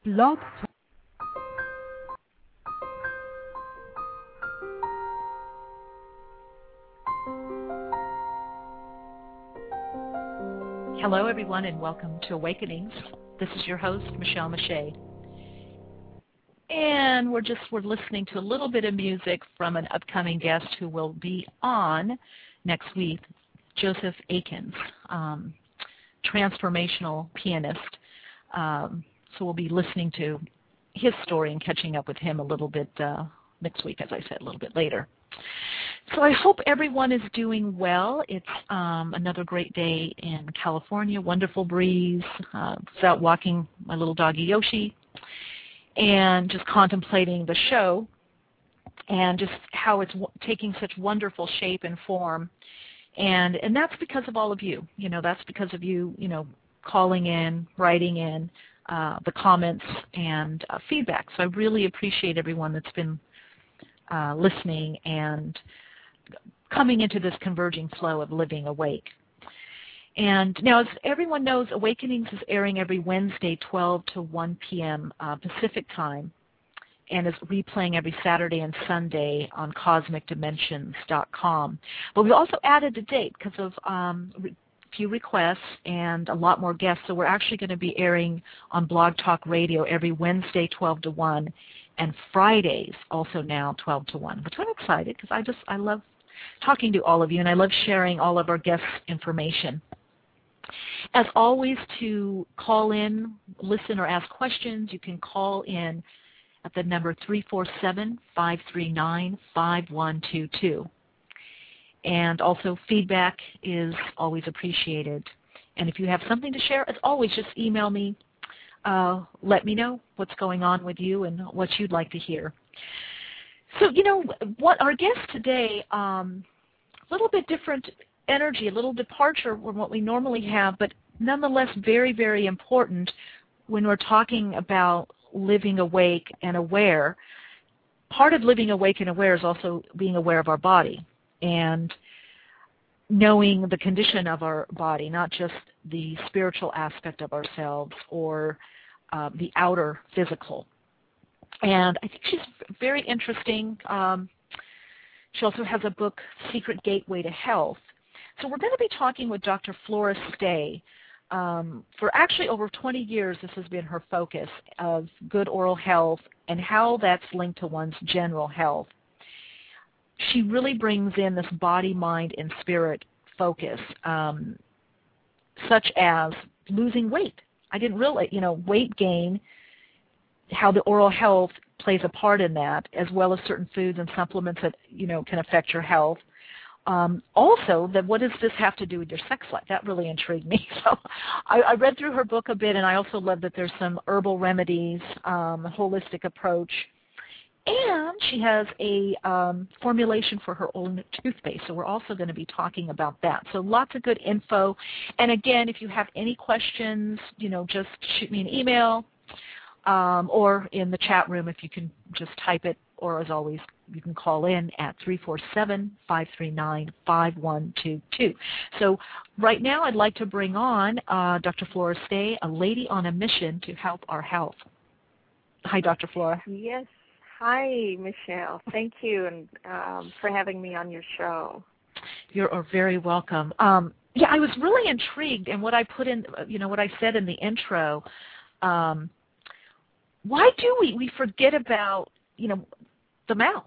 Blog Talk. Hello, everyone, and welcome to Awakenings. This is your host, Michelle Mache. And we're listening to a little bit of music from an upcoming guest who will be on next week, Joseph Akins, transformational pianist. So we'll be listening to his story and catching up with him a little bit next week, as I said, a little bit later. So I hope everyone is doing well. It's another great day in California, wonderful breeze. I was out walking my little doggy Yoshi and just contemplating the show and just how it's taking such wonderful shape and form. And that's because of all of you. You know, that's because of you, calling in, writing in, the comments and feedback. So I really appreciate everyone that's been listening and coming into this converging flow of living awake. And now, as everyone knows, Awakenings is airing every Wednesday, 12 to 1 p.m. Pacific time, and is replaying every Saturday and Sunday on CosmicDimensions.com. But we also added a date because of a few requests and a lot more guests. So we're actually going to be airing on Blog Talk Radio every Wednesday, 12 to 1, and Fridays also now 12 to 1, which I'm excited because I love talking to all of you, and I love sharing all of our guests' information. As always, to call in, listen, or ask questions, you can call in at the number 347-539-5122. And also feedback is always appreciated. And if you have something to share, as always, just email me. Let me know what's going on with you and what you'd like to hear. So, what our guest today, a little bit different energy, a little departure from what we normally have, but nonetheless very, very important when we're talking about living awake and aware. Part of living awake and aware is also being aware of our body and knowing the condition of our body, not just the spiritual aspect of ourselves or the outer physical. And I think she's very interesting. She also has a book, Secret Gateway to Health. So we're going to be talking with Dr. Flora Stay. For actually over 20 years, this has been her focus of good oral health and how that's linked to one's general health. She really brings in this body, mind, and spirit focus, such as losing weight. I didn't realize, weight gain, how the oral health plays a part in that, as well as certain foods and supplements that, can affect your health. Also, what does this have to do with your sex life? That really intrigued me. So I read through her book a bit, and I also love that there's some herbal remedies, a holistic approach. And she has a formulation for her own toothpaste, so we're also going to be talking about that. So lots of good info. And again, if you have any questions, just shoot me an email or in the chat room if you can just type it, or as always, you can call in at 347-539-5122. So right now I'd like to bring on Dr. Flora Stay, a lady on a mission to help our health. Hi, Dr. Flora. Yes. Hi, Michelle. Thank you and for having me on your show. You're very welcome. I was really intrigued in what I put in, what I said in the intro. Why do we forget about, the mouth?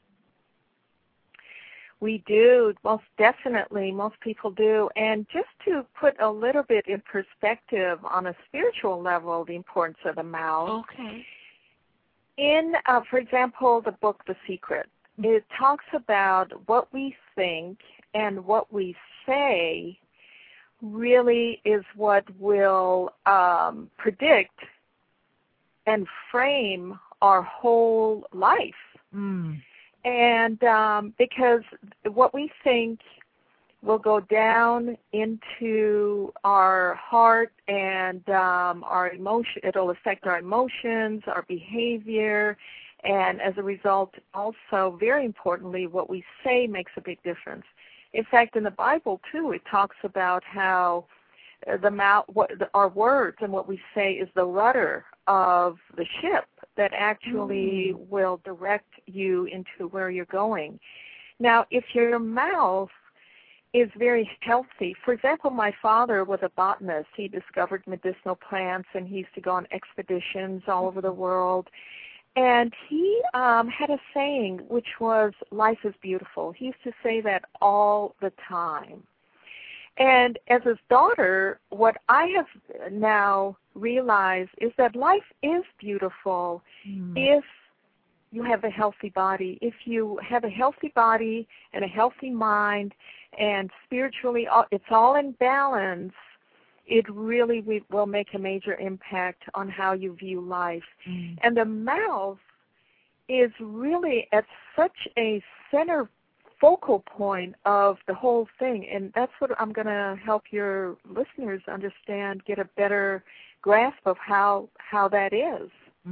We do, most definitely. Most people do. And just to put a little bit in perspective on a spiritual level, the importance of the mouth. Okay. In, for example, the book The Secret, it talks about what we think and what we say really is what will predict and frame our whole life. Mm. And because what we think will go down into our heart and our emotion. It'll affect our emotions, our behavior, and as a result, also, very importantly, what we say makes a big difference. In fact, in the Bible, too, it talks about how the mouth, our words and what we say is the rudder of the ship that actually will direct you into where you're going. Now, if your mouth is very healthy, for example, my father was a botanist. He discovered medicinal plants, and he used to go on expeditions all over the world. And he had a saying, which was, life is beautiful. He used to say that all the time. And as his daughter, what I have now realized is that life is beautiful if you have a healthy body. If you have a healthy body and a healthy mind and spiritually it's all in balance, it really will make a major impact on how you view life. And the mouth is really at such a center focal point of the whole thing, and that's what I'm going to help your listeners understand, get a better grasp of how that is.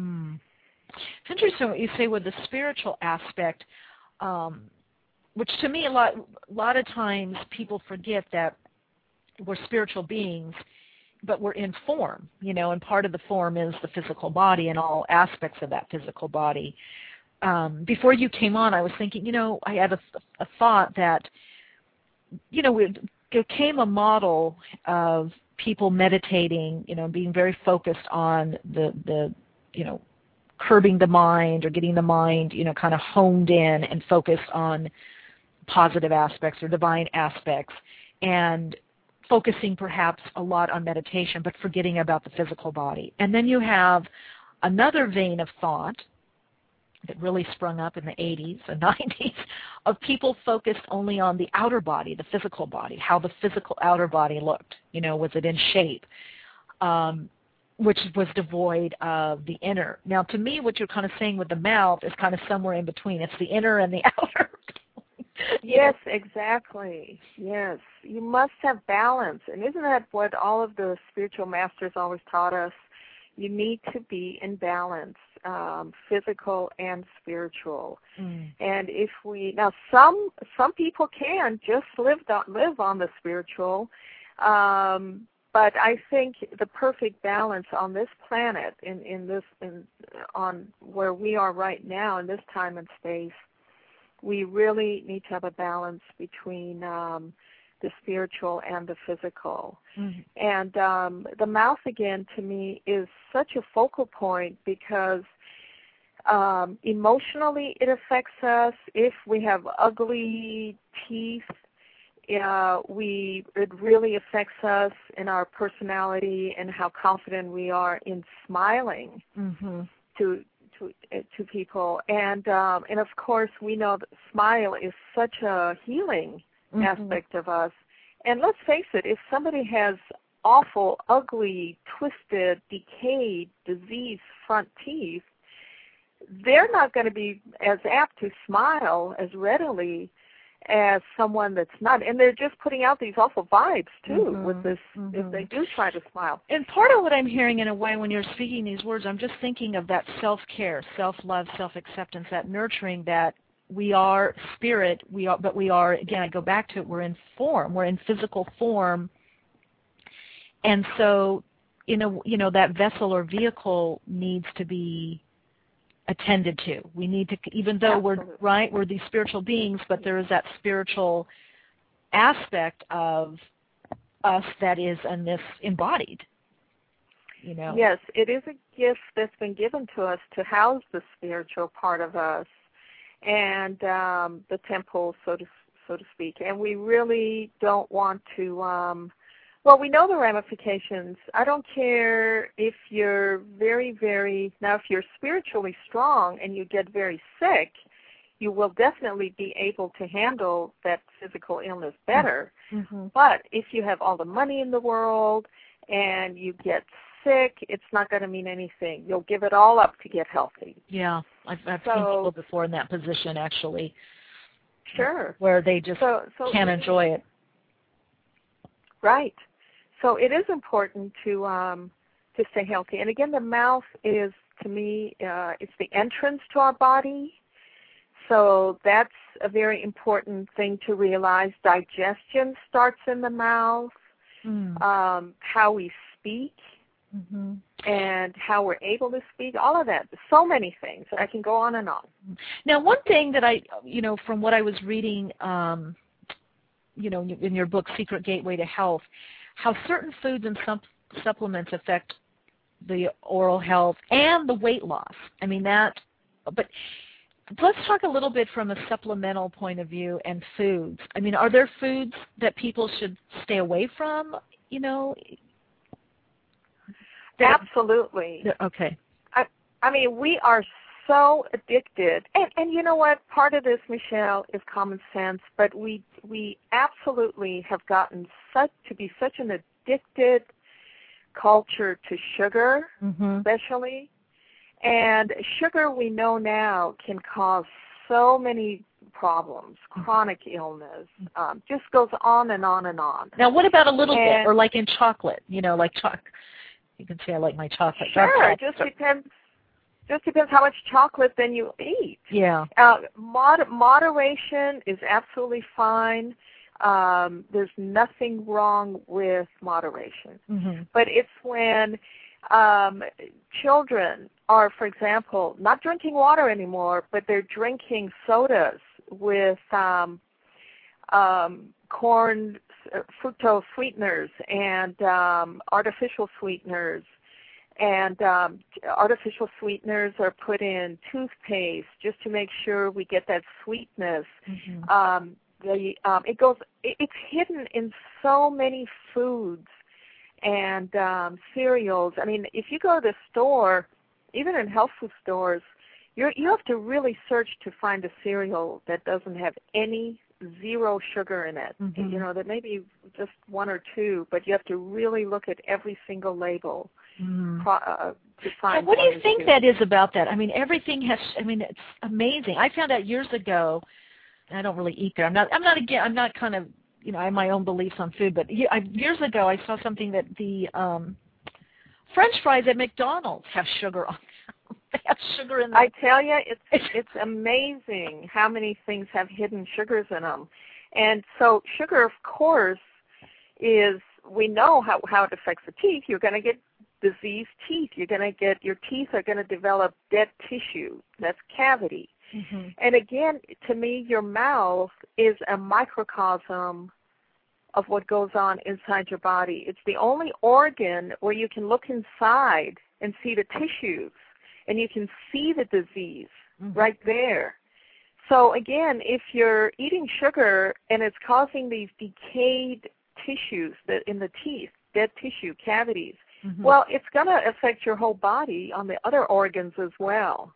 It's interesting what you say with the spiritual aspect, which to me a lot of times people forget that we're spiritual beings, but we're in form, and part of the form is the physical body and all aspects of that physical body. Before you came on, I was thinking, I had a thought that, there came a model of people meditating, being very focused on the curbing the mind or getting the mind, kind of honed in and focused on positive aspects or divine aspects, and focusing perhaps a lot on meditation, but forgetting about the physical body. And then you have another vein of thought that really sprung up in the 80s and 90s of people focused only on the outer body, the physical body, how the physical outer body looked, was it in shape, which was devoid of the inner. Now, to me, what you're kind of saying with the mouth is kind of somewhere in between. It's the inner and the outer. Yes, exactly. Yes. You must have balance. And isn't that what all of the spiritual masters always taught us? You need to be in balance, physical and spiritual. And if now some people can just live on the spiritual, but I think the perfect balance on this planet, on where we are right now in this time and space, we really need to have a balance between the spiritual and the physical. And the mouth, again, to me, is such a focal point because emotionally it affects us. If we have ugly teeth, it really affects us in our personality and how confident we are in smiling to people. And of course, we know that smile is such a healing aspect of us. And let's face it, if somebody has awful, ugly, twisted, decayed, diseased front teeth, they're not going to be as apt to smile as readily as someone that's not. And they're just putting out these awful vibes, too, with this, if they do try to smile. And part of what I'm hearing in a way when you're speaking these words, I'm just thinking of that self-care, self-love, self-acceptance, that nurturing that we are spirit, but we are, again, I go back to it, we're in form, we're in physical form. And so, that vessel or vehicle needs to be attended to. We need to, even though we're these spiritual beings, but there is that spiritual aspect of us that is in this embodied. Yes, it is a gift that's been given to us to house the spiritual part of us and the temple, so to speak. And we really don't want to. Well, we know the ramifications. I don't care if you're now if you're spiritually strong and you get very sick, you will definitely be able to handle that physical illness better. But if you have all the money in the world and you get sick, it's not going to mean anything. You'll give it all up to get healthy. Yeah, I've seen people before in that position, actually. Sure. Where they just can't enjoy it. Right. So it is important to stay healthy. And again, the mouth is, to me, it's the entrance to our body. So that's a very important thing to realize. Digestion starts in the mouth. How we speak. and how we're able to speak, all of that. So many things. I can go on and on. Now, one thing that from what I was reading, in your book, Secret Gateway to Health, how certain foods and supplements affect the oral health and the weight loss. I mean, but let's talk a little bit from a supplemental point of view and foods. I mean, are there foods that people should stay away from, Absolutely. Okay. I mean, we are so addicted. And you know what? Part of this, Michelle, is common sense, but we absolutely have gotten to be such an addicted culture to sugar, especially. And sugar, we know now, can cause so many problems, chronic illness, just goes on and on and on. Now, what about a little bit, or like in chocolate, like chocolate? You can say I like my chocolate. Sure, it just depends. Just depends how much chocolate then you eat. Yeah. Moderation is absolutely fine. There's nothing wrong with moderation. But it's when children are, for example, not drinking water anymore, but they're drinking sodas with corn fructose sweeteners and artificial sweeteners. And artificial sweeteners are put in toothpaste just to make sure we get that sweetness. It's hidden in so many foods and cereals. I mean, if you go to the store, even in health food stores, you have to really search to find a cereal that doesn't have zero sugar in it. There may be just one or two, but you have to really look at every single label to find. What do you think that is about that? I mean, everything has. I mean, it's amazing. I found out years ago, and I don't really eat there. I'm not kind of. I have my own beliefs on food, but years ago I saw something that the French fries at McDonald's have sugar on them. They have sugar in them. I tell you, it's amazing how many things have hidden sugars in them. And so sugar, of course, we know how it affects the teeth. You're going to get diseased teeth. Your teeth are going to develop dead tissue. That's cavity. And again, to me, your mouth is a microcosm of what goes on inside your body. It's the only organ where you can look inside and see the tissues, and you can see the disease right there. So again, if you're eating sugar and it's causing these decayed tissues in the teeth, dead tissue, cavities, well, it's going to affect your whole body on the other organs as well.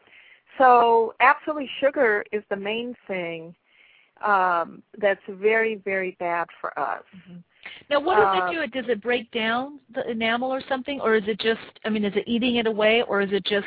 So absolutely, sugar is the main thing that's very, very bad for us. Now, what does it do? Does it break down the enamel or something, or is it just, is it eating it away, or is it just,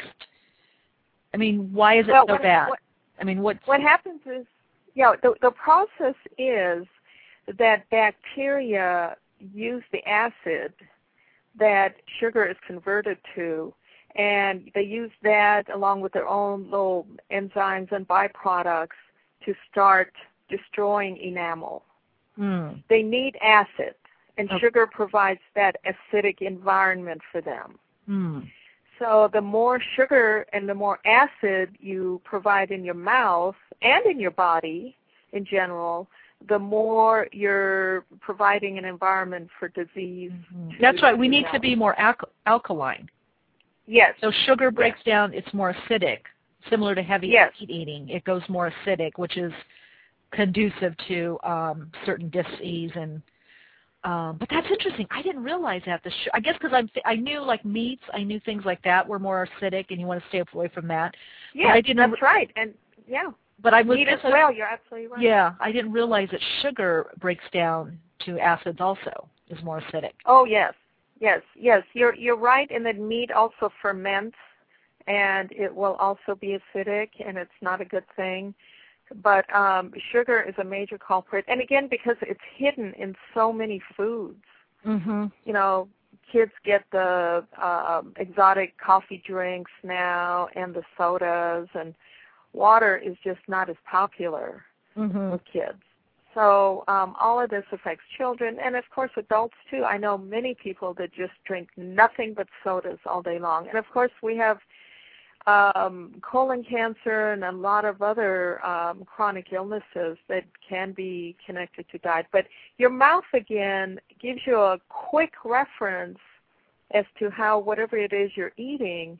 why is it so bad? What happens is, the process is that bacteria use the acid that sugar is converted to, and they use that along with their own little enzymes and byproducts to start destroying enamel. They need acid, and sugar provides that acidic environment for them. So the more sugar and the more acid you provide in your mouth and in your body in general, the more you're providing an environment for disease. That's right. We need to be more alkaline. Yes. So sugar breaks down, it's more acidic, similar to heavy meat eating. It goes more acidic, which is conducive to certain disease. But that's interesting. I didn't realize that. I guess because I knew like meats, I knew things like that were more acidic, and you want to stay away from that. Yeah, that's right. And but I was meat as well. You're absolutely right. Yeah, I didn't realize that sugar breaks down to acids also, is more acidic. Oh yes. You're right in that meat also ferments, and it will also be acidic, and it's not a good thing. But sugar is a major culprit, and again, because it's hidden in so many foods. Kids get the exotic coffee drinks now, and the sodas, and water is just not as popular with kids. So all of this affects children and, of course, adults, too. I know many people that just drink nothing but sodas all day long. And, of course, we have colon cancer and a lot of other chronic illnesses that can be connected to diet. But your mouth, again, gives you a quick reference as to how whatever it is you're eating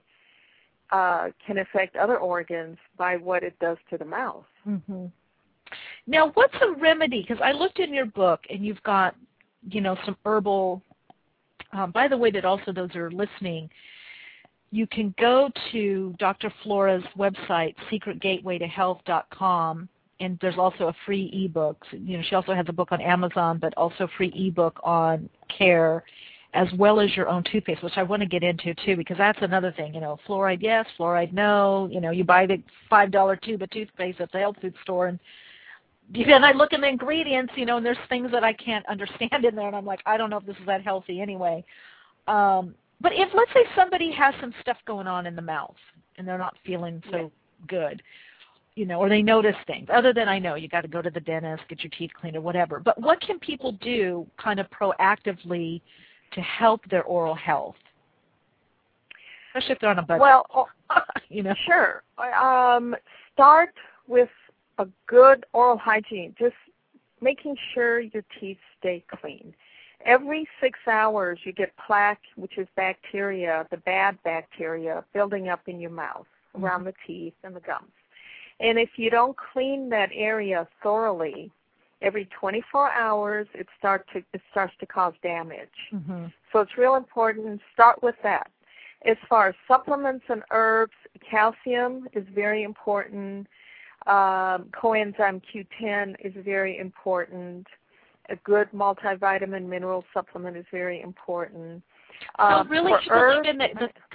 can affect other organs by what it does to the mouth. Mm-hmm. Now, what's a remedy? Because I looked in your book, and you've got, some herbal. By the way, that also those are listening, you can go to Dr. Flora's website, secretgatewaytohealth.com, and there's also a free ebook. She also has a book on Amazon, but also a free ebook on care, as well as your own toothpaste, which I want to get into, too, because that's another thing. Fluoride yes, fluoride no. You buy the $5 tube of toothpaste at the health food store, and I look in the ingredients, and there's things that I can't understand in there, and I'm like, I don't know if this is that healthy anyway. But if, let's say, somebody has some stuff going on in the mouth, and they're not feeling so good, or they notice things, other than I know you got to go to the dentist, get your teeth cleaned, or whatever. But what can people do kind of proactively to help their oral health, especially if they're on a budget? Well, sure. Start with a good oral hygiene, just making sure your teeth stay clean. Every 6 hours you get plaque, which is bacteria, the bad bacteria, building up in your mouth around the teeth and the gums. And if you don't clean that area thoroughly, every 24 hours it starts to cause damage. Mm-hmm. So it's real important. Start with that. As far as supplements and herbs, calcium is very important. Coenzyme Q10 is very important. A good multivitamin mineral supplement is very important. So really, you believe in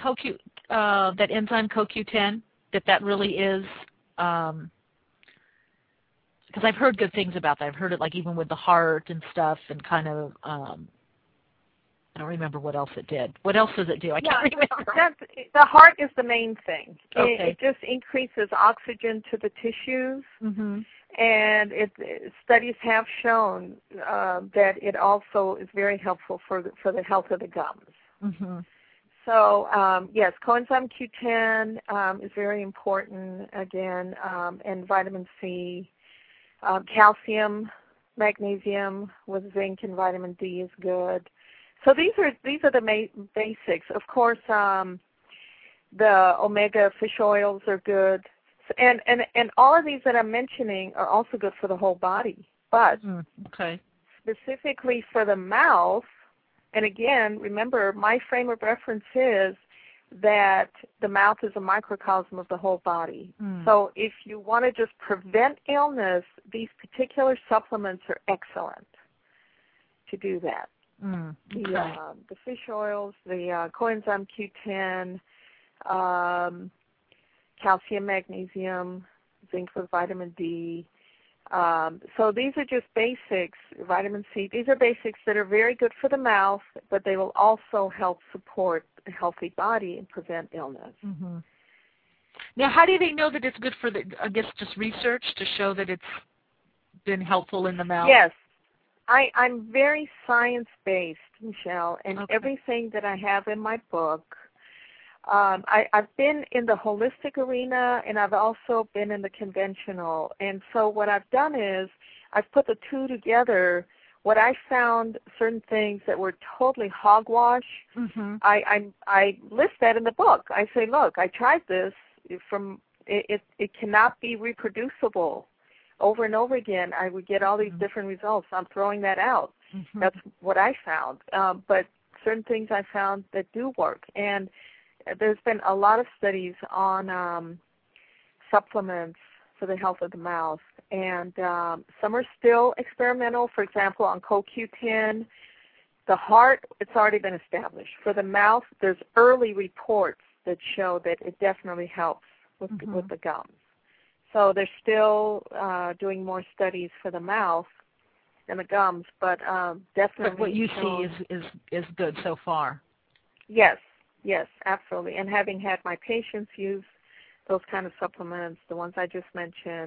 that enzyme CoQ10, that really is, because I've heard good things about that. I've heard it like even with the heart and stuff, and kind of, I don't remember what else it did. What else does it do? I can't remember. The heart is the main thing. Okay. It just increases oxygen to the tissues. Mm-hmm. And studies have shown that it also is very helpful for the health of the gums. Mm-hmm. So, yes, coenzyme Q10 is very important, again, and vitamin C. Calcium, magnesium with zinc and vitamin D is good. So these are the basics. Of course, the omega fish oils are good. And all of these that I'm mentioning are also good for the whole body. But specifically for the mouth, and again, remember, my frame of reference is that the mouth is a microcosm of the whole body. So if you want to just prevent illness, these particular supplements are excellent to do that. The fish oils, the coenzyme Q10, calcium, magnesium, zinc with vitamin D. So these are just basics, vitamin C. These are basics that are very good for the mouth, but they will also help support a healthy body and prevent illness. Mm-hmm. Now, how do they know that it's good for just research to show that it's been helpful in the mouth? Yes. I'm very science-based, Michelle, and everything that I have in my book, I've been in the holistic arena, and I've also been in the conventional. And so what I've done is I've put the two together. What I found, certain things that were totally hogwash, I list that in the book. I say, look, I tried this. It cannot be reproducible. Over and over again, I would get all these different results. I'm throwing that out. That's what I found. But certain things I found that do work. And there's been a lot of studies on supplements for the health of the mouth. And some are still experimental. For example, on CoQ10, the heart, it's already been established. For the mouth, there's early reports that show that it definitely helps with the gums. So they're still doing more studies for the mouth and the gums, but definitely. But what you see is good so far. Yes, absolutely. And having had my patients use those kind of supplements, the ones I just mentioned,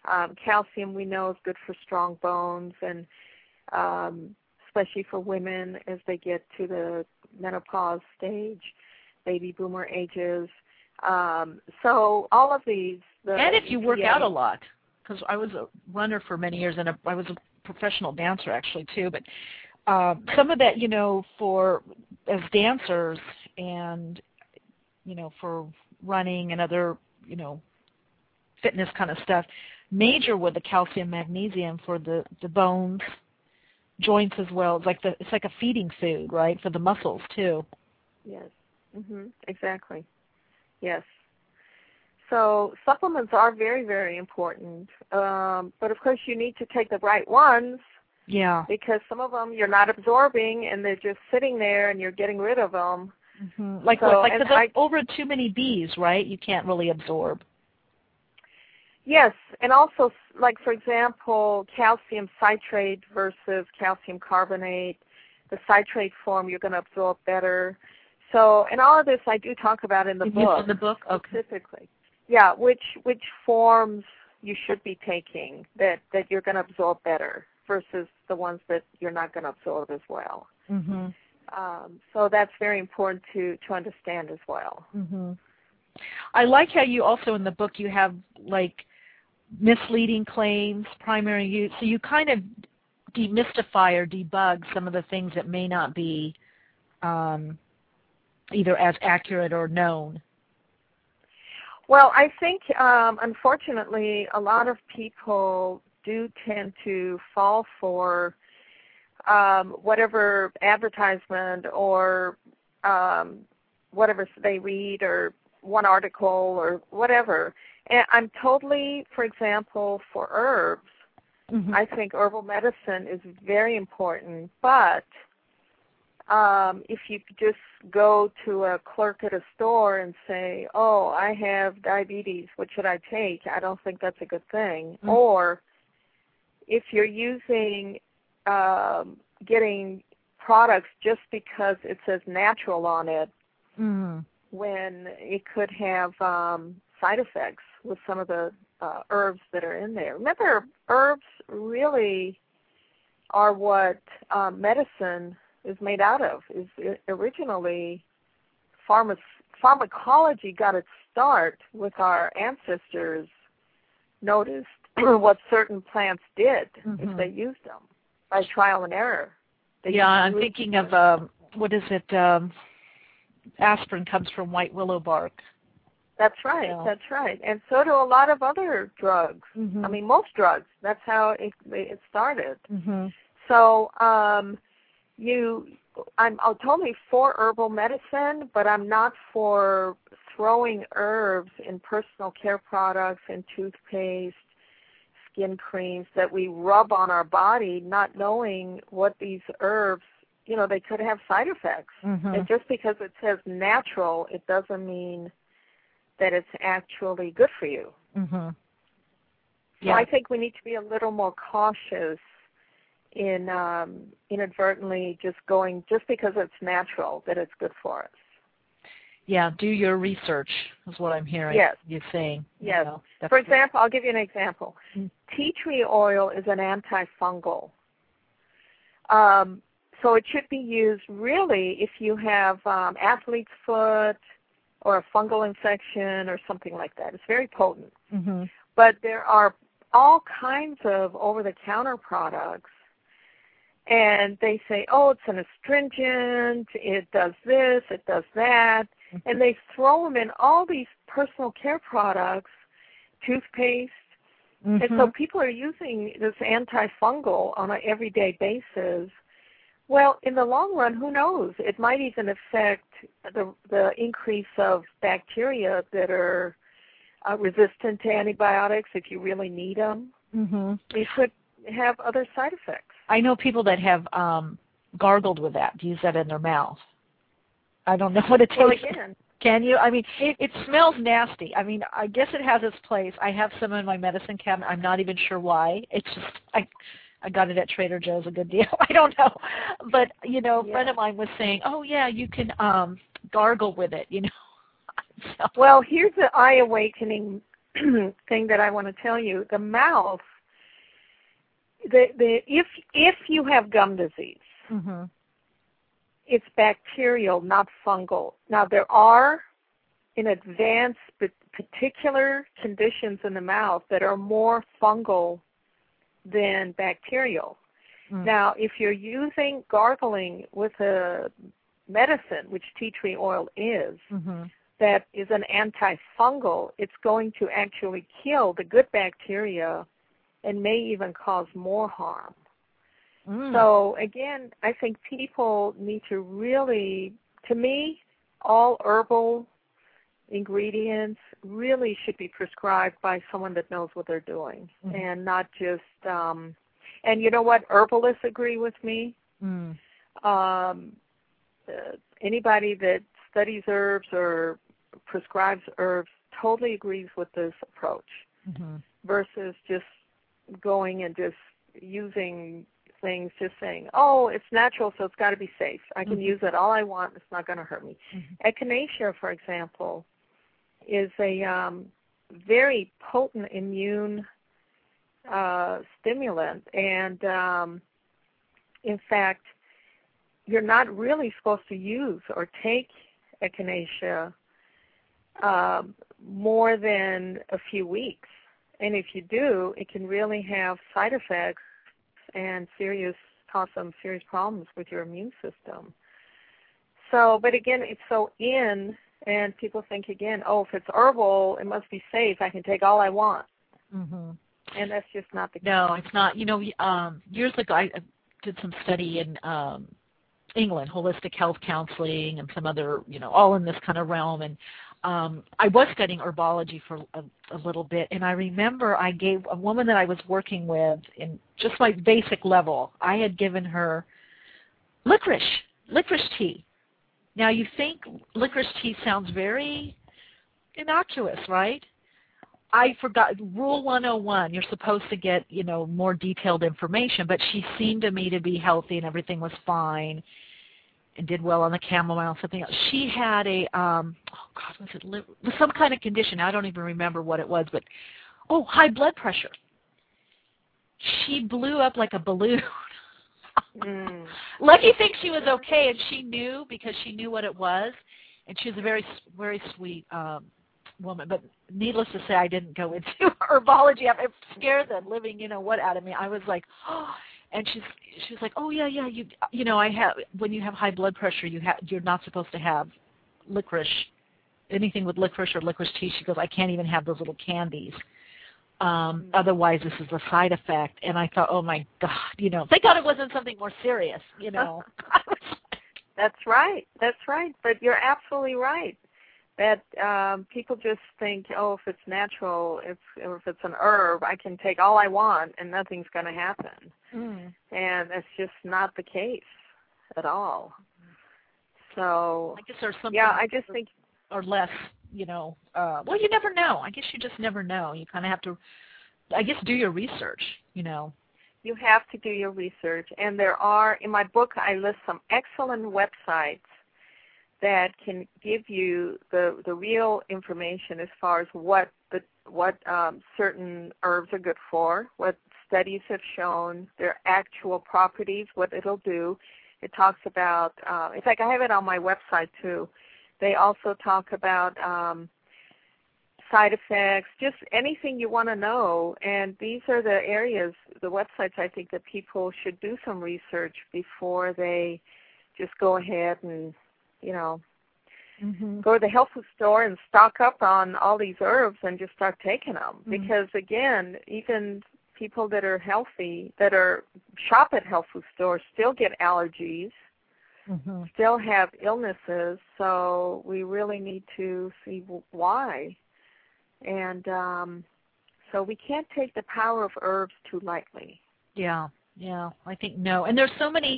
Calcium we know is good for strong bones, and especially for women as they get to the menopause stage, baby boomer ages. So all of these. And if you work out a lot, because I was a runner for many years, and I was a professional dancer actually too, but some of that, for as dancers and, for running and other, fitness kind of stuff, major with the calcium magnesium for the bones, joints as well. It's like a feeding food, right, for the muscles too. Yes. Exactly. Yes. So supplements are very, very important. But of course you need to take the right ones. Yeah. Because some of them you're not absorbing and they're just sitting there and you're getting rid of them. Mm-hmm. Like there's over too many Bs, right? You can't really absorb. Yes, and also, like, for example, calcium citrate versus calcium carbonate. The citrate form you're going to absorb better. So, and all of this I do talk about in the book. In the book? Okay. Specifically. Yeah, which forms you should be taking that you're going to absorb better versus the ones that you're not going to absorb as well. Mm-hmm. So that's very important to understand as well. Mm-hmm. I like how you also in the book you have like misleading claims, primary use. So you kind of demystify or debug some of the things that may not be either as accurate or known. Well, I think, unfortunately, a lot of people do tend to fall for whatever advertisement or whatever they read or one article or whatever. And I'm totally, for example, for herbs. Mm-hmm. I think herbal medicine is very important, but if you just go to a clerk at a store and say, oh, I have diabetes, what should I take? I don't think that's a good thing. Mm-hmm. Or if you're using, getting products just because it says natural on it, mm-hmm. when it could have side effects with some of the herbs that are in there. Remember, herbs really are what medicine is made out of. Is originally pharmacology got its start with our ancestors noticed what certain plants did mm-hmm. if they used them by trial and error. I'm thinking of what is it? Aspirin comes from white willow bark. That's right. Yeah. That's right. And so do a lot of other drugs. Mm-hmm. I mean, most drugs. That's how it started. Mm-hmm. So I'm totally for herbal medicine, but I'm not for throwing herbs in personal care products and toothpaste, skin creams that we rub on our body, not knowing what these herbs, they could have side effects. Mm-hmm. And just because it says natural, it doesn't mean that it's actually good for you. Mm-hmm. Yeah. So I think we need to be a little more cautious in inadvertently just because it's natural, that it's good for us. Yeah, do your research is what I'm hearing you saying. Yes. For example, I'll give you an example. Mm-hmm. Tea tree oil is an antifungal. So it should be used really if you have athlete's foot or a fungal infection or something like that. It's very potent. Mm-hmm. But there are all kinds of over-the-counter products, and they say, oh, it's an astringent, it does this, it does that, mm-hmm. and they throw them in all these personal care products, toothpaste, mm-hmm. and so people are using this antifungal on an everyday basis. Well, in the long run, who knows? It might even affect the increase of bacteria that are resistant to antibiotics if you really need them. Mm-hmm. They could have other side effects. I know people that have gargled with that, use that in their mouth. I don't know what it tastes like. Again. Can you? I mean, it smells nasty. I mean, I guess it has its place. I have some in my medicine cabinet. I'm not even sure why. It's just, I got it at Trader Joe's, a good deal. I don't know. But, a friend of mine was saying, oh, yeah, you can gargle with it, So. Well, here's the eye-awakening thing that I want to tell you. The mouth, if you have gum disease, mm-hmm. it's bacterial, not fungal. Now, there are, in advanced particular conditions in the mouth that are more fungal than bacterial. Mm. Now, if you're using gargling with a medicine, which tea tree oil is, mm-hmm. that is an antifungal, it's going to actually kill the good bacteria and may even cause more harm. Mm. So, again, I think people need to really, to me, all herbal ingredients really should be prescribed by someone that knows what they're doing, mm-hmm. and not just, and you know what, herbalists agree with me. Mm. Anybody that studies herbs or prescribes herbs totally agrees with this approach, mm-hmm. versus just going and just using things, just saying, oh, it's natural, so it's got to be safe. I can mm-hmm. use it all I want. It's not going to hurt me. Mm-hmm. Echinacea, for example, is a very potent immune stimulant. And, in fact, you're not really supposed to use or take echinacea more than a few weeks. And if you do, it can really have side effects and cause some serious problems with your immune system. So, but again, it's so in, and people think again, oh, if it's herbal, it must be safe. I can take all I want. Mm-hmm. And that's just not the case. No, it's not. You know, years ago, I did some study in England, holistic health counseling and some other, you know, all in this kind of realm. And I was studying herbology for a little bit, and I remember I gave a woman that I was working with, in just my basic level, I had given her licorice tea. Now, you think licorice tea sounds very innocuous, right? I forgot, Rule 101, you're supposed to get, you know, more detailed information, but she seemed to me to be healthy and everything was fine and did well on the chamomile, something else. She had a, was it some kind of condition. I don't even remember what it was, but, high blood pressure. She blew up like a balloon. Mm. Lucky thing she was okay, and she knew, because she knew what it was, and she was a very, very sweet woman. But needless to say, I didn't go into herbology. It scared the living, you know what, out of me. I was like, oh. And she was like, oh yeah, you know, when you have high blood pressure, you're not supposed to have licorice, anything with licorice or licorice tea. She goes, I can't even have those little candies. Otherwise, this is a side effect. And I thought, oh my God, you know, thank God it wasn't something more serious, you know. That's right. But you're absolutely right. That people just think, oh, if it's natural, or if it's an herb, I can take all I want and nothing's going to happen. Mm. And that's just not the case at all. So, I guess there's something. Yeah, I just think. Or less, you know. Well, you never know. I guess you just never know. You kind of have to, I guess, do your research, you know. You have to do your research. And there are, in my book, I list some excellent websites that can give you the real information as far as what certain herbs are good for, what studies have shown, their actual properties, what it'll do. It talks about, in fact, I have it on my website too. They also talk about side effects, just anything you want to know. And these are the areas, the websites, I think that people should do some research before they just go ahead and, you know, mm-hmm. go to the health food store and stock up on all these herbs and just start taking them. Mm-hmm. Because, again, even people that are healthy, that shop at health food stores, still get allergies, mm-hmm. still have illnesses, so we really need to see why. And so we can't take the power of herbs too lightly. Yeah, I think no. And there's so many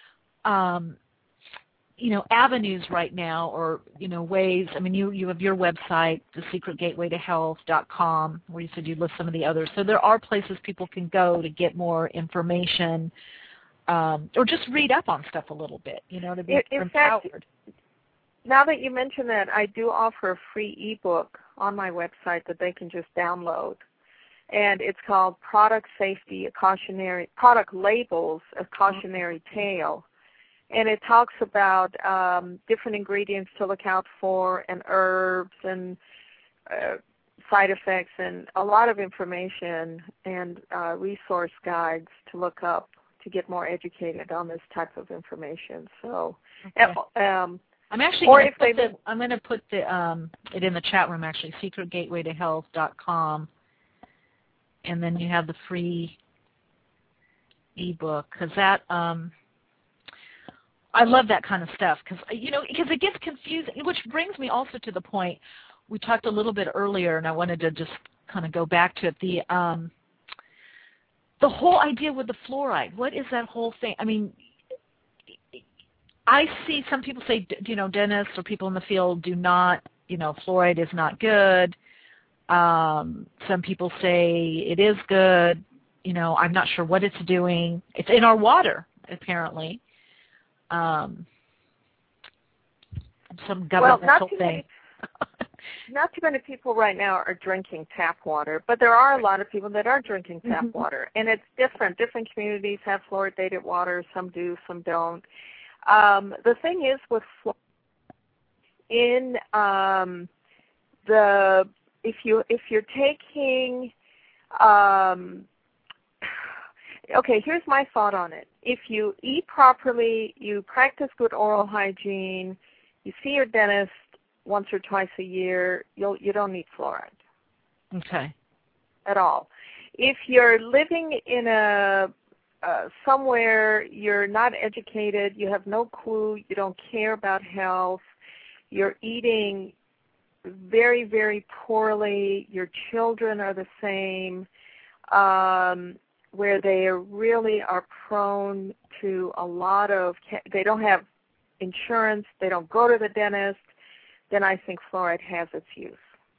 you know, avenues right now, or, you know, ways. I mean, you have your website, thesecretgatewaytohealth.com, where you said you list some of the others. So there are places people can go to get more information, or just read up on stuff a little bit, you know, to be empowered. Now that you mention that, I do offer a free ebook on my website that they can just download. And it's called Product Safety, Product Labels, a Cautionary Tale. And it talks about different ingredients to look out for, and herbs, and side effects, and a lot of information and resource guides to look up to get more educated on this type of information. So, okay. I'm actually going to put it in the chat room, actually, secretgatewaytohealth.com, and then you have the free ebook, because that I love that kind of stuff, because it gets confusing, which brings me also to the point we talked a little bit earlier, and I wanted to just kind of go back to it. The whole idea with the fluoride. What is that whole thing? I mean, I see some people say, dentists or people in the field do not, fluoride is not good. Some people say it is good. I'm not sure what it's doing. It's in our water, apparently. Some governmental thing. Not too many people right now are drinking tap water, but there are a lot of people that are drinking tap water, and it's different. Different communities have fluoridated water. Some do, some don't. The thing is with if you're taking okay, here's my thought on it. If you eat properly, you practice good oral hygiene, you see your dentist once or twice a year, you don't need fluoride. Okay. At all. If you're living in somewhere you're not educated, you have no clue, you don't care about health, you're eating very, very poorly, your children are the same, where they really are prone to a lot of, they don't have insurance, they don't go to the dentist, then I think fluoride has its use.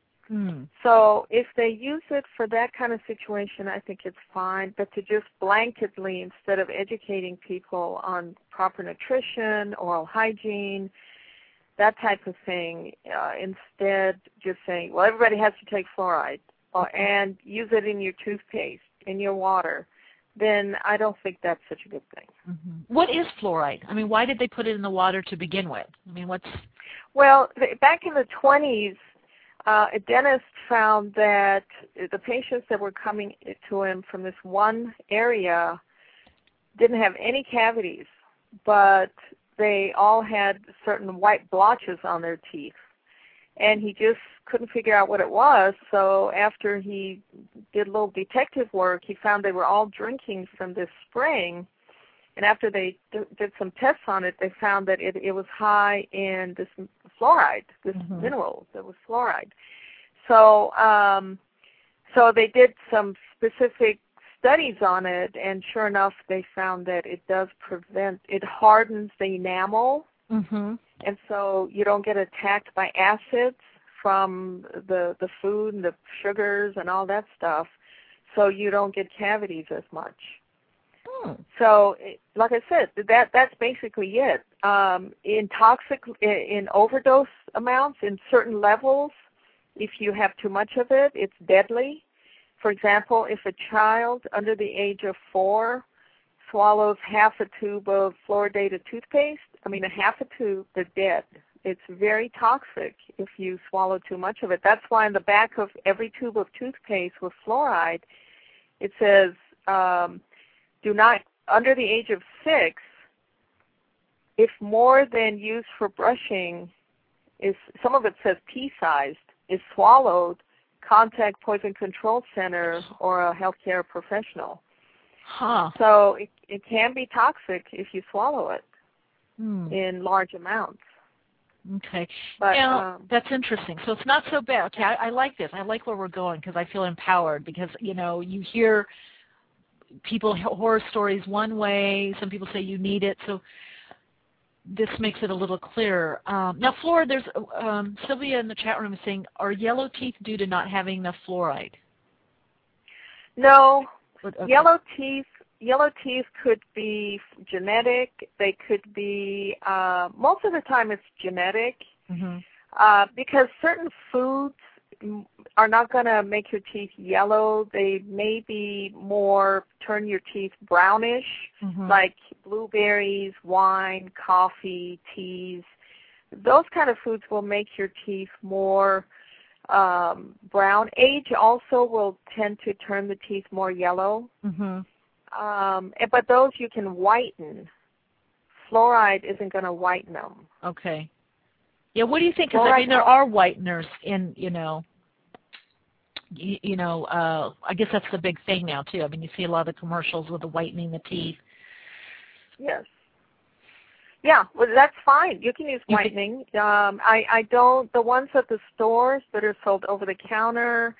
So if they use it for that kind of situation, I think it's fine. But to just blanketly, instead of educating people on proper nutrition, oral hygiene, that type of thing, instead just saying, well, everybody has to take fluoride and use it in your toothpaste, in your water, then I don't think that's such a good thing. What is fluoride? I mean, why did they put it in the water to begin with? I mean, Well, back in the 20s, a dentist found that the patients that were coming to him from this one area didn't have any cavities, but they all had certain white blotches on their teeth. And he just couldn't figure out what it was, so after he did a little detective work, he found they were all drinking from this spring. And after they did some tests on it, they found that it was high in this fluoride, this mineral that was fluoride. So so they did some specific studies on it, and sure enough, they found that it does it hardens the enamel, and so you don't get attacked by acids from the food and the sugars and all that stuff, so you don't get cavities as much. So, like I said, that's basically it. In overdose amounts, in certain levels, if you have too much of it, it's deadly. For example, if a child under the age of 4 swallows half a tube of fluoridated toothpaste, a half a tube, they're dead. It's very toxic if you swallow too much of it. That's why in the back of every tube of toothpaste with fluoride, it says, do not, under the age of 6, if more than used for brushing, some of it says pea-sized, is swallowed, contact Poison Control Center or a healthcare professional. So it can be toxic if you swallow it in large amounts. Okay. But, that's interesting. So it's not so bad. Okay, I like this. I like where we're going because I feel empowered because, you hear people, horror stories one way. Some people say you need it. So this makes it a little clearer. Now, fluoride, there's Sylvia in the chat room is saying, are yellow teeth due to not having enough fluoride? No. Okay. Yellow teeth could be genetic. They could be, most of the time it's genetic. because certain foods are not going to make your teeth yellow. They may be more turn your teeth brownish, like blueberries, wine, coffee, teas. Those kind of foods will make your teeth more brown. Age also will tend to turn the teeth more yellow. But those you can whiten. Fluoride isn't going to whiten them. Okay. Yeah, what do you think? Because, I mean, there are whiteners in, I guess that's the big thing now, too. I mean, you see a lot of the commercials with the whitening the teeth. Yes. Yeah, well, that's fine. You can use whitening. I don't, the ones at the stores that are sold over the counter,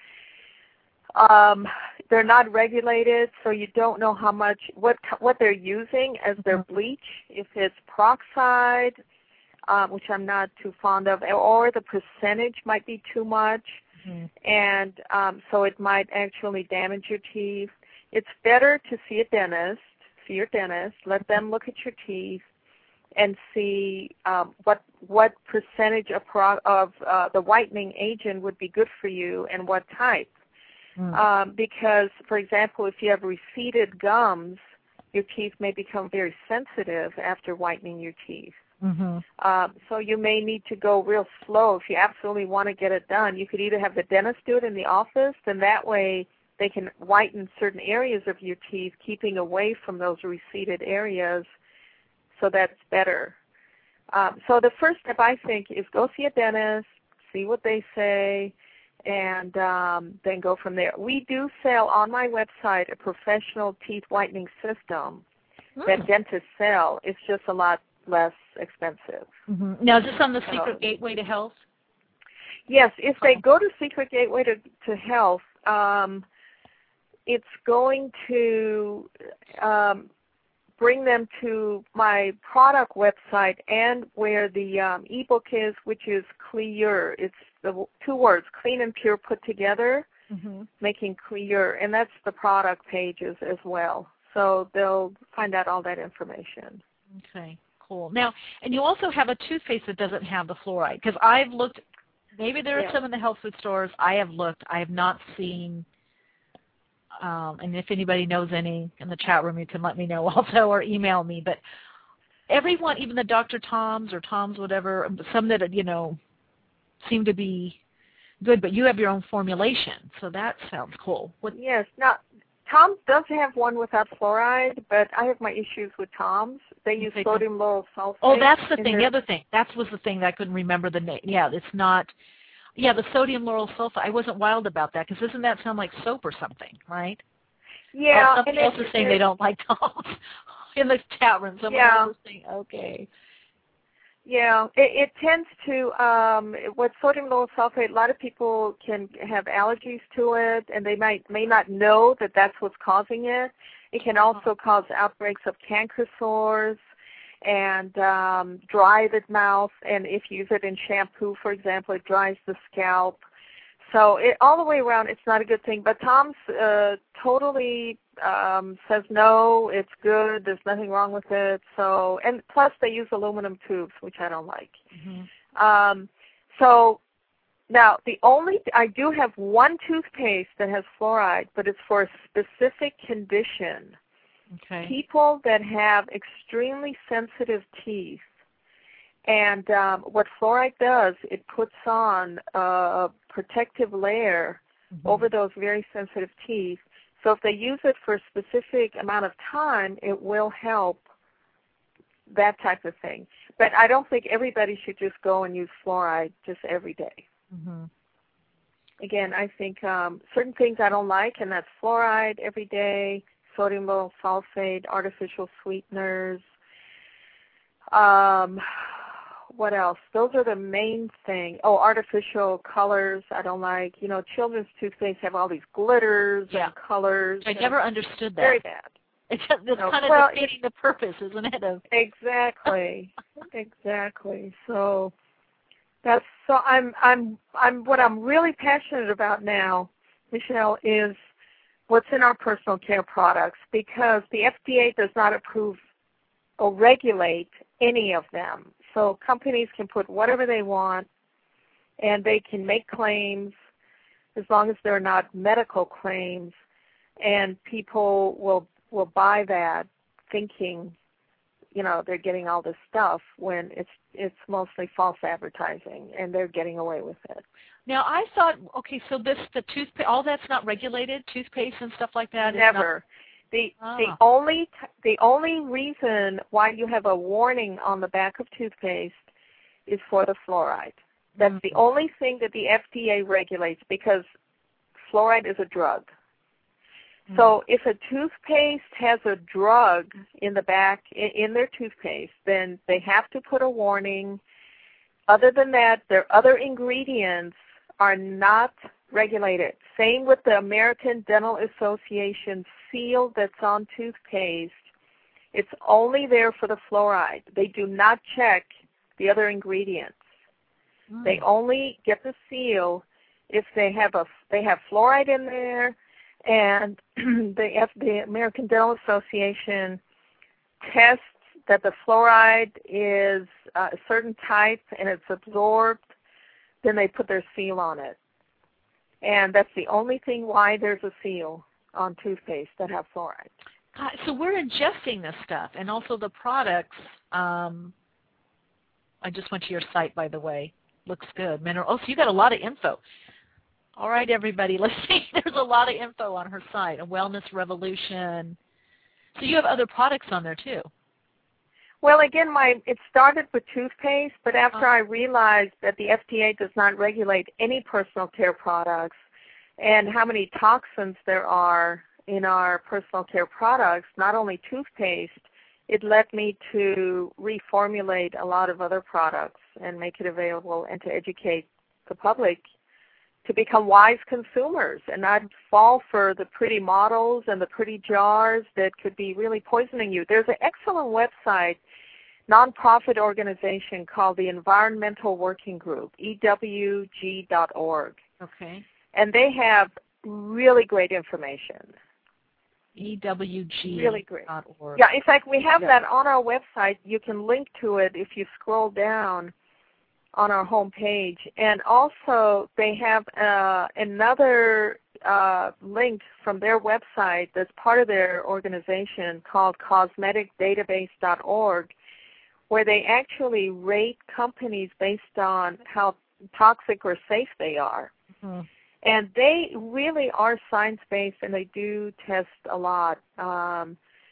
they're not regulated, so you don't know how much, what they're using as their bleach, if it's peroxide, which I'm not too fond of, or the percentage might be too much, and so it might actually damage your teeth. It's better to see your dentist, let them look at your teeth, and see what percentage of the whitening agent would be good for you and what type. Because, for example, if you have receded gums, your teeth may become very sensitive after whitening your teeth. So you may need to go real slow. If you absolutely want to get it done, you could either have the dentist do it in the office, and that way they can whiten certain areas of your teeth, keeping away from those receded areas, so that's better. So the first step, I think, is go see a dentist, see what they say, and then go from there. We do sell on my website a professional teeth whitening system that dentists sell. It's just a lot less expensive. Now, is this on the Secret Gateway to Health? Yes, if they go to Secret Gateway to Health, it's going to bring them to my product website and where the ebook is, which is Clear. It's the two words, clean and pure, put together, making Clear, and that's the product pages as well. So they'll find out all that information. Okay, cool. Now, and you also have a toothpaste that doesn't have the fluoride, because I've looked, maybe there are some in the health food stores. I have looked. I have not seen, and if anybody knows any in the chat room, you can let me know also or email me. But everyone, even the Dr. Tom's or Tom's whatever, some that, seem to be good, but you have your own formulation, so that sounds cool. Yes. Now, Tom's does have one without fluoride, but I have my issues with Tom's. They use sodium lauryl sulfate. Oh, that's the thing. The other thing. That was the thing that I couldn't remember the name. Yeah, it's not. Yeah, the sodium lauryl sulfate. I wasn't wild about that, because doesn't that sound like soap or something, right? Yeah. Somebody else is saying they don't like Tom's in the chat room. Someone else is saying, okay. Yeah, it tends to, with sodium lauryl sulfate, a lot of people can have allergies to it, and they may not know that that's what's causing it. It can also cause outbreaks of canker sores and dry the mouth, and if you use it in shampoo, for example, it dries the scalp. So all the way around, it's not a good thing. But Tom's totally says no, it's good, there's nothing wrong with it. So, and plus they use aluminum tubes, which I don't like. So now I do have one toothpaste that has fluoride, but it's for a specific condition. Okay. People that have extremely sensitive teeth. And what fluoride does, it puts on a protective layer over those very sensitive teeth. So if they use it for a specific amount of time, it will help that type of thing. But I don't think everybody should just go and use fluoride just every day. Again, I think certain things I don't like, and that's fluoride every day, sodium lauryl sulfate, artificial sweeteners. What else? Those are the main thing. Oh, artificial colors I don't like. Children's toothpaste have all these glitters and colors. I never understood that. Very bad. It's kind of defeating the purpose, isn't it? Exactly. Exactly. So I'm what I'm really passionate about now, Michelle, is what's in our personal care products, because the FDA does not approve or regulate any of them. So companies can put whatever they want, and they can make claims as long as they're not medical claims, and people will buy that thinking, they're getting all this stuff when it's mostly false advertising, and they're getting away with it. Now, I thought, okay, so the toothpaste, all that's not regulated, toothpaste and stuff like that? Never. The only reason why you have a warning on the back of toothpaste is for the fluoride. That's the only thing that the FDA regulates, because fluoride is a drug. So if a toothpaste has a drug in the back, in their toothpaste, then they have to put a warning. Other than that, their other ingredients are not regulated. Same with the American Dental Association seal that's on toothpaste. It's only there for the fluoride. They do not check the other ingredients. They only get the seal if they have fluoride in there, and the American Dental Association tests that the fluoride is a certain type and it's absorbed, then they put their seal on it. And that's the only thing why there's a seal on toothpaste that have fluoride. God, so we're ingesting this stuff, and also the products. I just went to your site, by the way. Looks good. So you got a lot of info. All right, everybody, let's see. There's a lot of info on her site, A Wellness Revolution. So you have other products on there, too. Well, again, it started with toothpaste, but after I realized that the FDA does not regulate any personal care products and how many toxins there are in our personal care products, not only toothpaste, it led me to reformulate a lot of other products and make it available and to educate the public to become wise consumers and not fall for the pretty models and the pretty jars that could be really poisoning you. There's an excellent website, nonprofit organization called the Environmental Working Group, EWG.org. Okay. And they have really great information. EWG.org. Really great. Yeah, in fact, we have that on our website. You can link to it if you scroll down on our home page. And also they have another link from their website that's part of their organization called cosmeticdatabase.org, where they actually rate companies based on how toxic or safe they are. Mm-hmm. And they really are science-based, and they do test a lot. Yeah,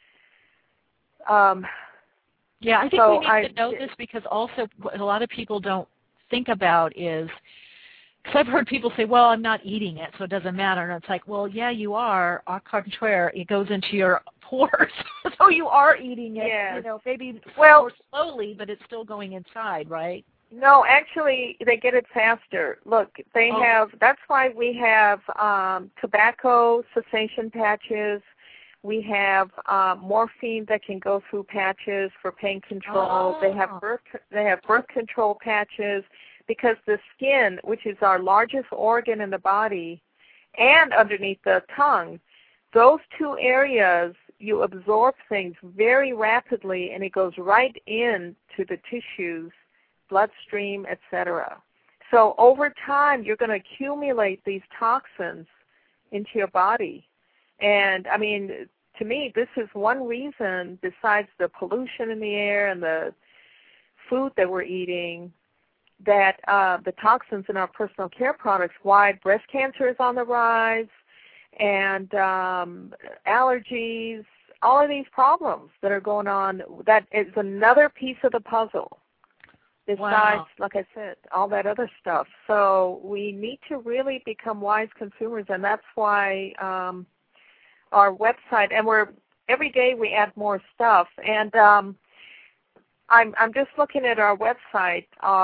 I think we need to know this, because also what a lot of people don't think about is, because I've heard people say, well, I'm not eating it, so it doesn't matter. And it's like, well, yeah, you are. Au contraire, it goes into your pores, so you are eating it. Yes. Maybe more slowly, but it's still going inside, right? No, actually, they get it faster. Look, they have, that's why we have tobacco cessation patches. We have morphine that can go through patches for pain control. They have birth control patches, because the skin, which is our largest organ in the body, and underneath the tongue, those two areas, you absorb things very rapidly, and it goes right into the tissues, bloodstream, etc. So over time, you're going to accumulate these toxins into your body. And, I mean, to me, this is one reason, besides the pollution in the air and the food that we're eating, that the toxins in our personal care products, why breast cancer is on the rise, and allergies, all of these problems that are going on, that is another piece of the puzzle. Besides, like I said, all that other stuff. So we need to really become wise consumers, and that's why our website, and every day we add more stuff. And I'm just looking at our website.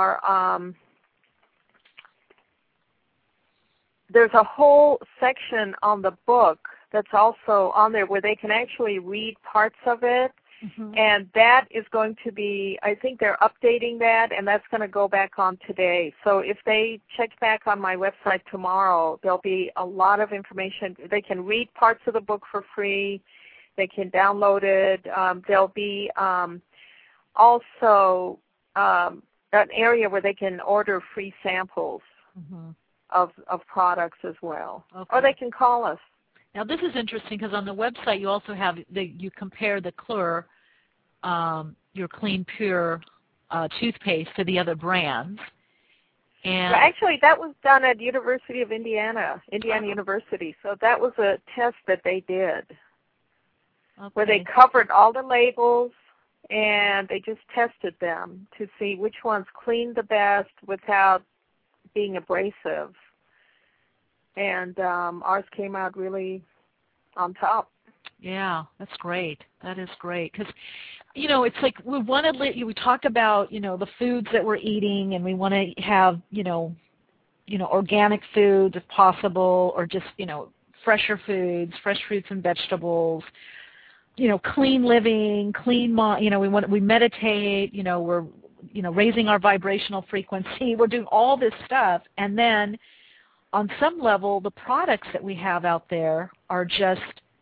There's a whole section on the book that's also on there where they can actually read parts of it. Mm-hmm. And that is going to be, I think they're updating that, and that's going to go back on today. So if they check back on my website tomorrow, there'll be a lot of information. They can read parts of the book for free. They can download it. There'll be also an area where they can order free samples of products as well. Okay. Or they can call us. Now this is interesting because on the website you also have you compare the Klur, your Clean Pure toothpaste, to the other brands. And well, actually, that was done at University of Indiana University. So that was a test that they did, where they covered all the labels and they just tested them to see which ones cleaned the best without being abrasive. And ours came out really on top. Yeah, that's great. That is great because, you know, it's like we want to. We talk about, you know, the foods that we're eating, and we want to have, you know, organic foods if possible, or just, you know, fresher foods, fresh fruits and vegetables. You know, clean living, you know, we meditate. You know, we're, you know, raising our vibrational frequency. We're doing all this stuff, and then on some level, the products that we have out there are just,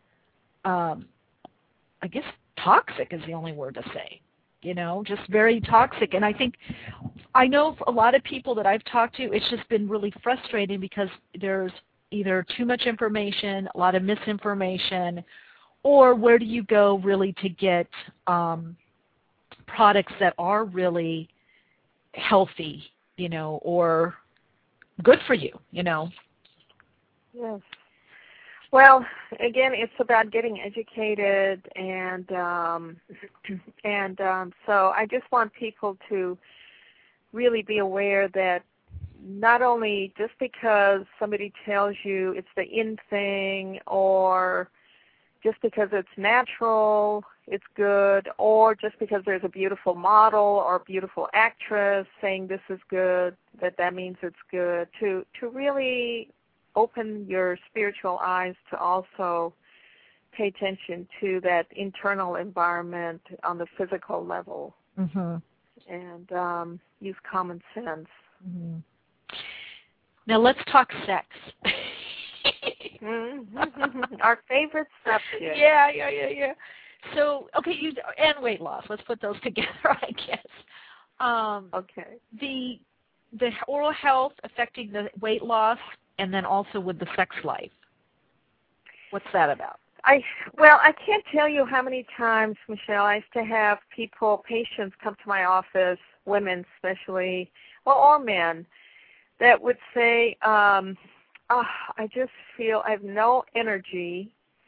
I guess, toxic is the only word to say, you know, just very toxic. And I know for a lot of people that I've talked to, it's just been really frustrating because there's either too much information, a lot of misinformation, or where do you go really to get products that are really healthy, you know, or good for you, you know? Yes. Well, again, it's about getting educated, and so I just want people to really be aware that not only just because somebody tells you it's the in thing, or just because it's natural, it's good, or just because there's a beautiful model or a beautiful actress saying this is good, that means it's good, to really open your spiritual eyes to also pay attention to that internal environment on the physical level, and use common sense. Now let's talk sex. Our favorite subject. Yeah. So, okay, and weight loss. Let's put those together, I guess. Okay. The oral health affecting the weight loss, and then also with the sex life. What's that about? I can't tell you how many times, Michelle, I used to have patients come to my office, women especially, or men, that would say, I just feel I have no energy.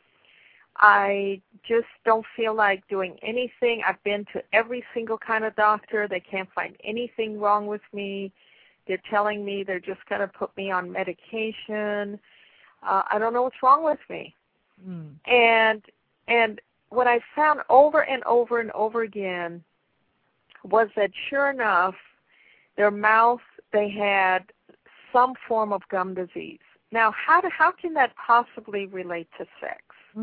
I just don't feel like doing anything. I've been to every single kind of doctor. They can't find anything wrong with me. They're telling me they're just going to put me on medication. I don't know what's wrong with me. And what I found over and over and over again was that sure enough, their mouth, they had some form of gum disease. Now, how can that possibly relate to sex?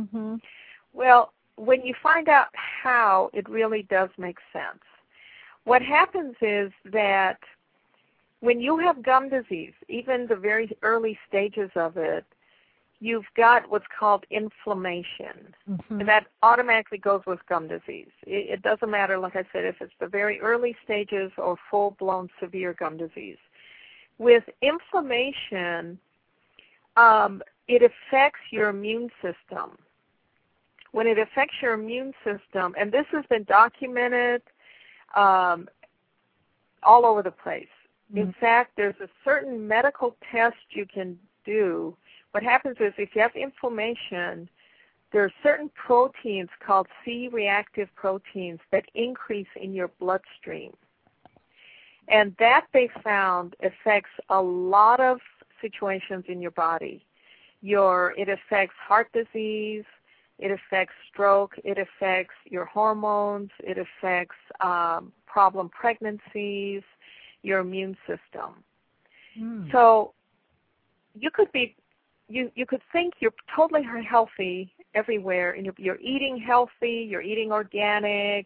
Well, when you find out how, it really does make sense. What happens is that when you have gum disease, even the very early stages of it, you've got what's called inflammation. And that automatically goes with gum disease. It doesn't matter, like I said, if it's the very early stages or full-blown severe gum disease. With inflammation, it affects your immune system. When it affects your immune system, and this has been documented all over the place. In fact, there's a certain medical test you can do. What happens is if you have inflammation, there are certain proteins called C-reactive proteins that increase in your bloodstream. And that they found affects a lot of situations in your body. It affects heart disease, it affects stroke, it affects your hormones, it affects problem pregnancies, your immune system. So you could think you're totally healthy everywhere, and you're eating healthy, you're eating organic,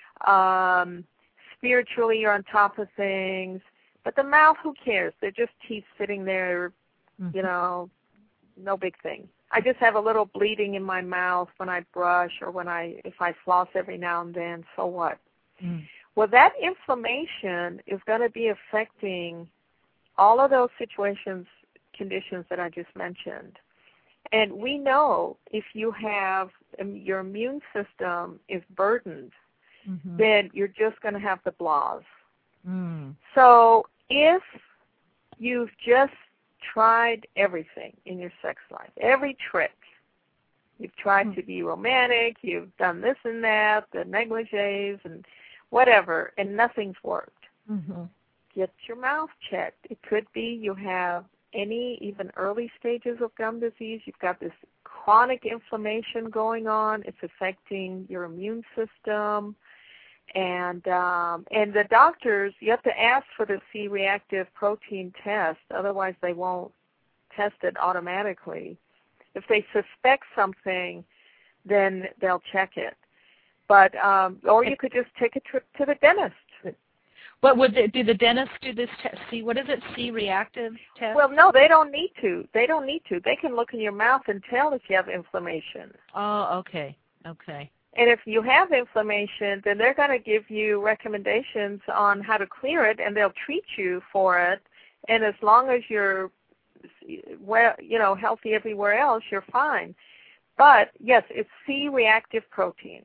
spiritually you're on top of things, but the mouth, who cares? They're just teeth sitting there, you know, no big thing. I just have a little bleeding in my mouth when I brush or if I floss every now and then, so what? Well, that inflammation is going to be affecting all of those conditions that I just mentioned. And we know if you have your immune system is burdened, then you're just going to have the blahs. So if you've just tried everything in your sex life, every trick, you've tried to be romantic, you've done this and that, the negligees and whatever, and nothing's worked, get your mouth checked. It could be you have any even early stages of gum disease. You've got this chronic inflammation going on. It's affecting your immune system. And the doctors, you have to ask for the C-reactive protein test. Otherwise, they won't test it automatically. If they suspect something, then they'll check it. But or you could just take a trip to the dentist. What would do the dentist do this test? See, what is it? C-reactive test? Well, no, they don't need to. They don't need to. They can look in your mouth and tell if you have inflammation. Oh, okay, okay. And if you have inflammation, then they're going to give you recommendations on how to clear it, and they'll treat you for it. And as long as you're well, healthy everywhere else, you're fine. But yes, it's C-reactive protein.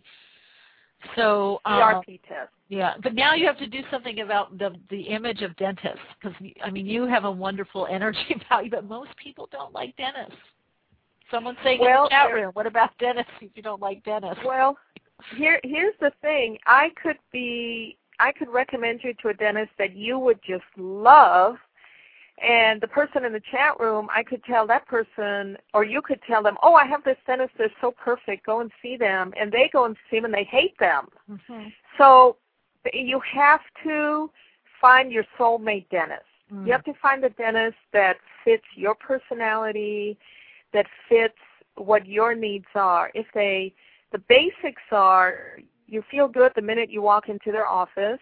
So CRP test. Yeah, but now you have to do something about the image of dentists, because you have a wonderful energy about you, but most people don't like dentists. Someone's saying in the chat room, what about dentists if you don't like dentists? Well, here's the thing. I could recommend you to a dentist that you would just love, and the person in the chat room, I could tell that person, or you could tell them, oh, I have this dentist, they're so perfect, go and see them, and they go and see them and they hate them. So you have to find your soulmate dentist. You have to find a dentist that fits your personality, that fits what your needs are. The basics are, you feel good the minute you walk into their office.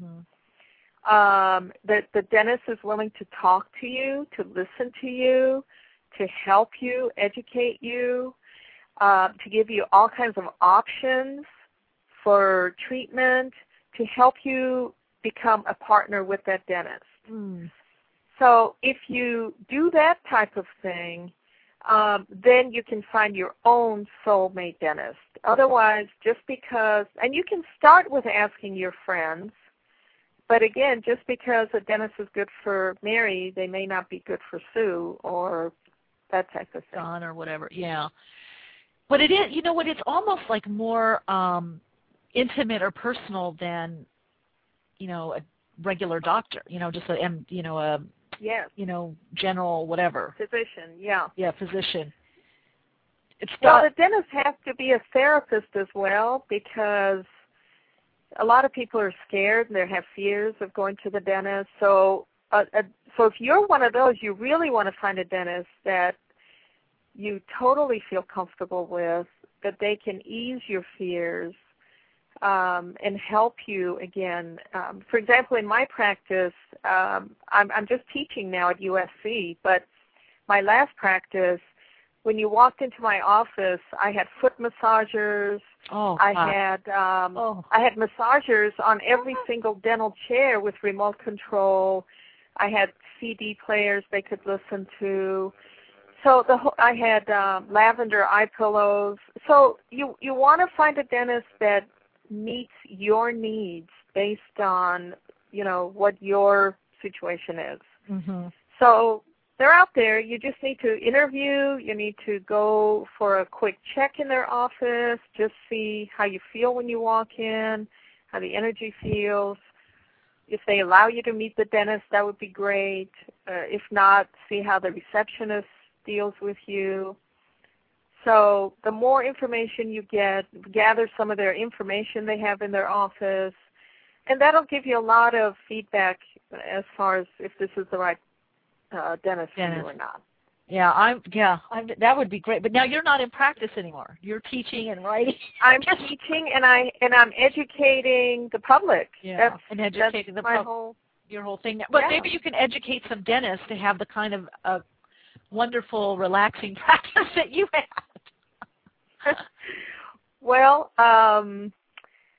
The dentist is willing to talk to you, to listen to you, to help you, educate you, to give you all kinds of options for treatment, to help you become a partner with that dentist. So if you do that type of thing, then you can find your own soulmate dentist. Otherwise, just because, and you can start with asking your friends, but again, just because a dentist is good for Mary, they may not be good for Sue or that type of thing. Don or whatever, yeah. But it is, it's almost like more intimate or personal than, a regular doctor, just a yes. General whatever. Physician, yeah. Yeah, physician. Well, the dentist has to be a therapist as well, because a lot of people are scared and they have fears of going to the dentist. So if you're one of those, you really want to find a dentist that you totally feel comfortable with, that they can ease your fears and help you again. For example, in my practice, I'm just teaching now at USC, but my last practice, when you walked into my office, I had foot massagers. I had massagers on every single dental chair with remote control. I had CD players they could listen to. So I had lavender eye pillows. So you want to find a dentist that meets your needs based on what your situation is. So they're out there. You just need to interview. You need to go for a quick check in their office, just see how you feel when you walk in, how the energy feels. If they allow you to meet the dentist, that would be great. If not, see how the receptionist deals with you. So the more information you get, gather some of their information they have in their office, and that'll give you a lot of feedback as far as if this is the right dentist for you or not. Yeah, that would be great. But now you're not in practice anymore. You're teaching and writing. I'm teaching and I'm educating the public. Yeah, and educating the public. Your whole thing. But maybe you can educate some dentists to have the kind of wonderful, relaxing practice that you had. Well,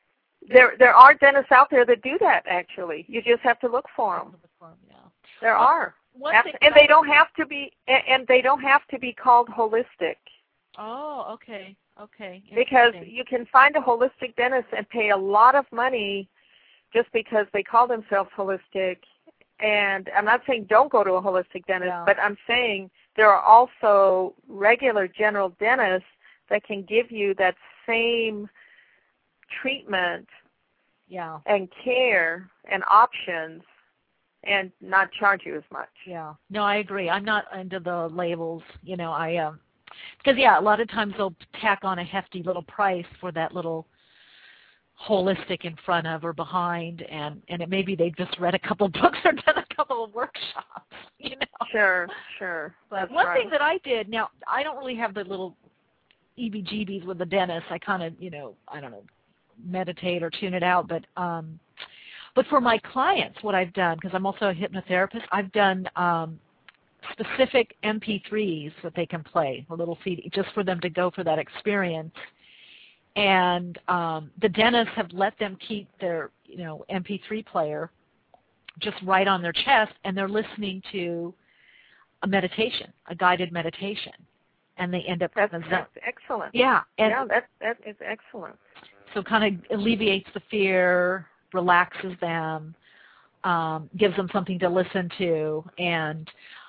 There are dentists out there that do that, actually. You just have to look for them. Yeah. There are. And they don't have to be called holistic. Oh, okay. Okay. Because you can find a holistic dentist and pay a lot of money just because they call themselves holistic. And I'm not saying don't go to a holistic dentist, but I'm saying there are also regular general dentists that can give you that same treatment and care and options and not charge you as much. Yeah. No, I agree. I'm not into the labels. You know, because, a lot of times they'll tack on a hefty little price for that little holistic in front of or behind, and it maybe they've just read a couple of books or done a couple of workshops, you know. Sure. But one thing that I did, now I don't really have the little EBGBs with the dentist. I kind of, I don't know, meditate or tune it out. But for my clients, what I've done, because I'm also a hypnotherapist, I've done specific MP3s that they can play, a little CD, just for them to go for that experience. And the dentists have let them keep their, MP3 player just right on their chest, and they're listening to a meditation, a guided meditation, and they end up. That's excellent. Yeah, that is excellent. So kind of alleviates the fear, relaxes them, gives them something to listen to, and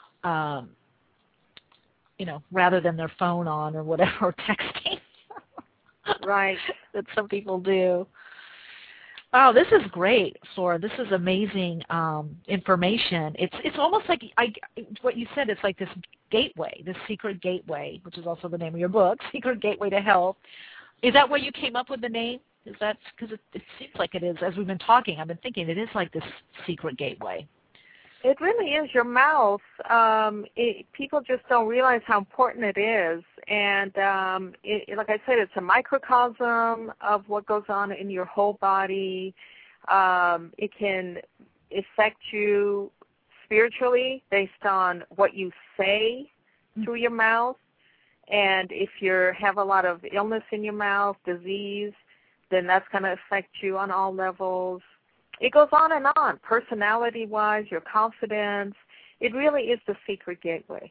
rather than their phone on or whatever, or texting. Right. That some people do. Oh, this is great, Flora. This is amazing information. It's almost like what you said. It's like this gateway, this secret gateway, which is also the name of your book, Secret Gateway to Health. Is that where you came up with the name? Is that because it seems like it is? As we've been talking, I've been thinking it is like this secret gateway. It really is. Your mouth, people just don't realize how important it is. And like I said, it's a microcosm of what goes on in your whole body. It can affect you spiritually based on what you say through your mouth. And if you have a lot of illness in your mouth, disease, then that's going to affect you on all levels. It goes on and on, personality-wise, your confidence. It really is the secret gateway.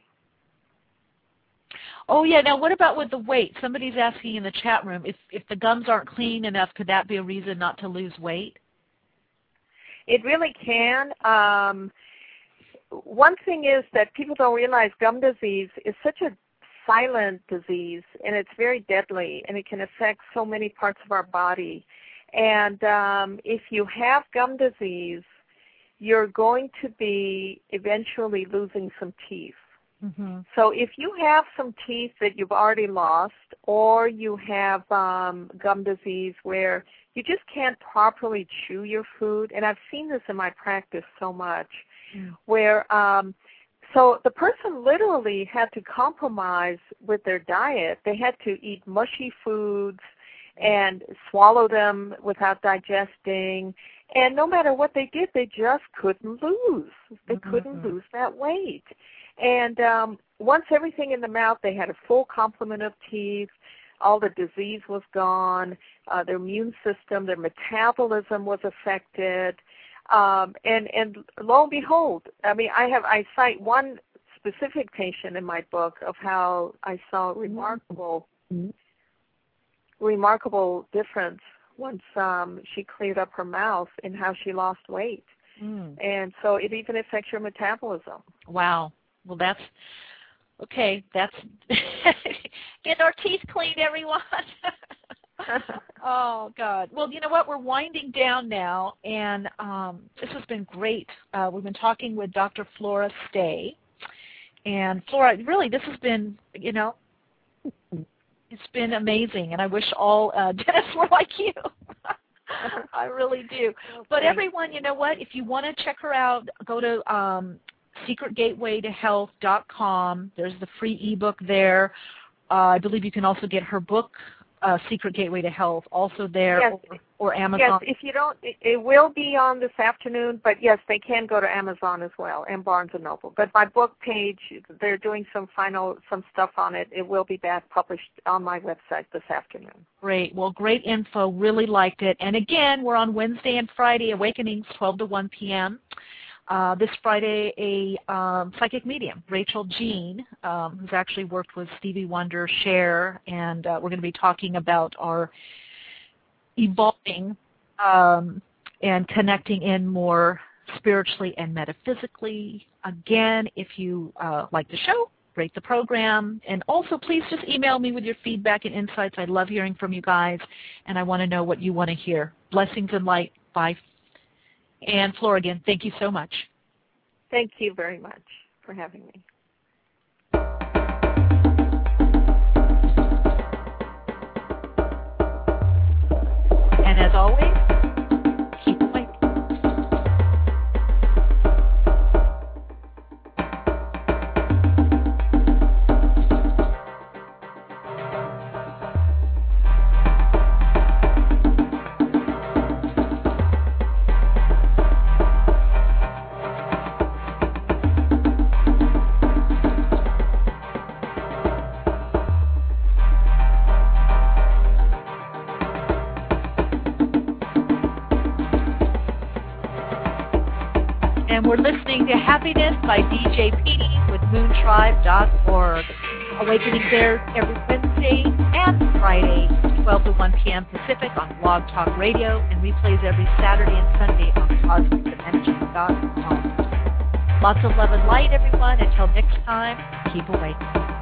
Oh, yeah. Now, what about with the weight? Somebody's asking in the chat room, if the gums aren't clean enough, could that be a reason not to lose weight? It really can. One thing is that people don't realize gum disease is such a silent disease, and it's very deadly, and it can affect so many parts of our body. And if you have gum disease, you're going to be eventually losing some teeth. Mm-hmm. So if you have some teeth that you've already lost, or you have gum disease where you just can't properly chew your food, and I've seen this in my practice so much, where so the person literally had to compromise with their diet. They had to eat mushy foods and swallow them without digesting. And no matter what they did, they just couldn't lose. They couldn't lose that weight. And once everything in the mouth, they had a full complement of teeth. All the disease was gone. Their immune system, their metabolism was affected. And lo and behold, I mean, I cite one specific patient in my book of how I saw remarkable difference once she cleared up her mouth and how she lost weight. And so it even affects your metabolism. Wow. Well, that's okay. That's get our teeth cleaned, everyone. Oh, God. Well, you know what? We're winding down now, and this has been great. We've been talking with Dr. Flora Stay. And, Flora, really, this has been, it's been amazing, and I wish all dentists were like you. I really do. Okay. But, everyone, you know what? If you want to check her out, go to secretgatewaytohealth.com. There's the free ebook there. I believe you can also get her book Secret Gateway to Health, also there, yes. or Amazon? Yes, if you don't, it will be on this afternoon, but yes, they can go to Amazon as well and Barnes & Noble. But my book page, they're doing some stuff on it. It will be back published on my website this afternoon. Great. Well, great info. Really liked it. And again, we're on Wednesday and Friday, Awakenings, 12 to 1 p.m. This Friday, a psychic medium, Rachel Jean, who's actually worked with Stevie Wonder, Cher, and we're going to be talking about our evolving and connecting in more spiritually and metaphysically. Again, if you like the show, rate the program, and also please just email me with your feedback and insights. I love hearing from you guys, and I want to know what you want to hear. Blessings and light. Bye. And Flora, again, thank you so much. Thank you very much for having me. And as always, keep awake. And we're listening to Happiness by DJ Petey with moontribe.org. Awakening there every Wednesday and Friday, 12 to 1 p.m. Pacific on Blog Talk Radio, and replays every Saturday and Sunday on CosmicDimensions.com. Lots of love and light, everyone. Until next time, keep awake.